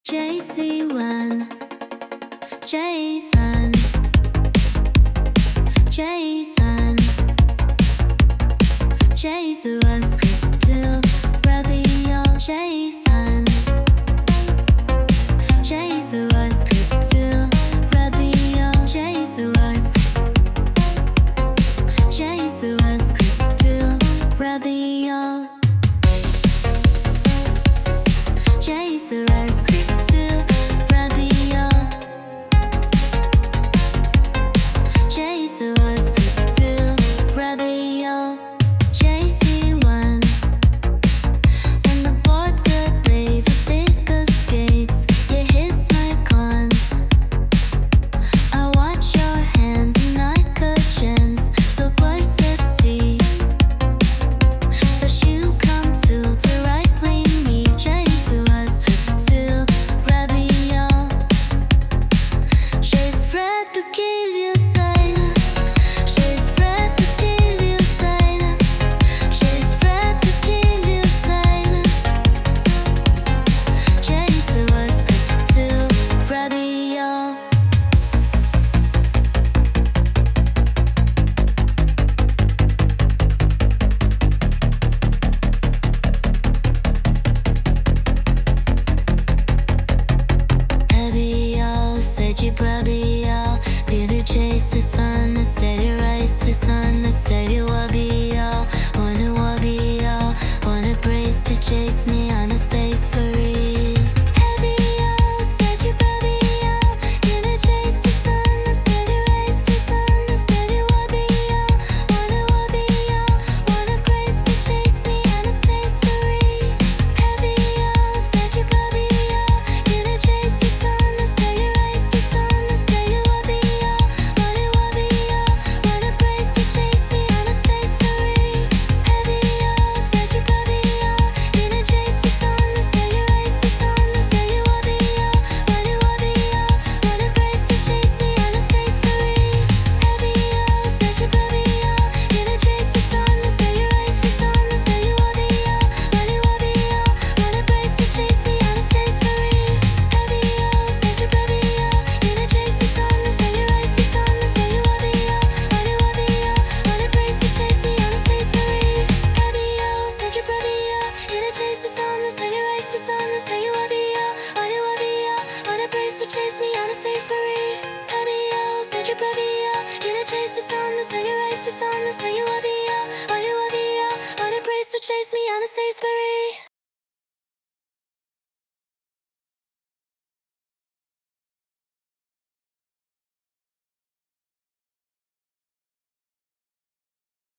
JC1, Jason, Jason, Jason was to Rabio, Jason, Jason was to Rabio, Jason was to Rabio, Jason was to Rabio, Jason was to Rabio, JC1. When the board could leave the bigger skates, you hiss my cons. I watch your hands and I cushions, so close at sea. The shoe come to right clean me, Jason was to Rabio. She's afraid to kill you, sign. She's afraid to kill you, sign. She's afraid to kill you, sign. Jason was to Rabio. Rabio, said you Rabio. Peter chase the sun, the steady rise to sun, the steady Wabio. Wanna Wabio, wanna brace to chase me on a stage free. Rabio, said you Rabio. Peter chase the sun, the steady rise to sun, the steady Wabio. Wanna Wabio, wanna brace to chase me on a stage free. Rabio, said you Rabio. Peter chase the sun, the steady rise to sun, the steady Wabio. Wanna Wabio, wanna brace to chase me on a stage free. Rabio, said you Rabio. Peter chase the sun, the steady rise to sun, the steady Wabio. Wanna Wabio, wanna brace to chase me on a stage free. Rabio, said you Rabio. Peter chase the sun, the steady rise to sun, the steady Wabio. Wanna Wabio, wanna brace to chase me on a stage free. Rabio, said you Rabio. Peter chase the sun, the steady rise to sun, the steady Wabio. Wanna Wabio, wanna brace to chase me on a stage free. Rabio, said you Rabio. Peter chase the sun, the steady rise to sun, the steady Wabio. Wanna Wabio, wanna brace to chase me on a stage free. Rabio, said you Rabio. Peter chase the sun, the steady rise to sun, the steady Wabio. Wanna Wabio, wanna brace to chase me on a stage free.